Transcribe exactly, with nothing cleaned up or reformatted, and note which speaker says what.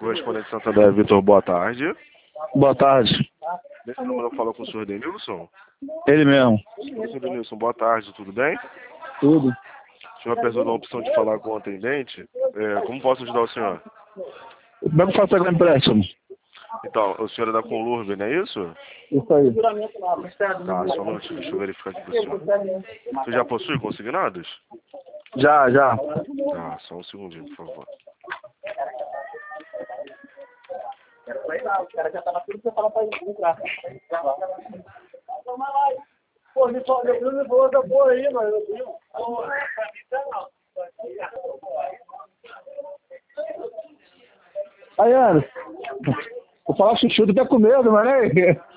Speaker 1: Correspondente Santander, Vitor, boa tarde.
Speaker 2: Boa tarde.
Speaker 1: Nesse número eu falo com o senhor Denilson.
Speaker 2: Ele mesmo.
Speaker 1: senhor Denilson, boa tarde, tudo bem?
Speaker 2: Tudo.
Speaker 1: O senhor apresentou a opção de falar com o atendente. É, como posso ajudar o senhor?
Speaker 2: Como é que eu faço agora empréstimo?
Speaker 1: Então, o senhor é da Conlurb, não é isso?
Speaker 2: Isso aí.
Speaker 1: Tá, só um minutinho, deixa eu verificar aqui pro senhor. Você já possui consignados?
Speaker 2: Já, já.
Speaker 1: Tá, só um segundinho, por favor.
Speaker 3: O cara já tava tudo preparado pra entrar. Pô, me falou, meu filho me falou essa porra aí, mas eu vi.
Speaker 2: Aí, Ana, vou falar chuchu, tu tá com medo, mas né?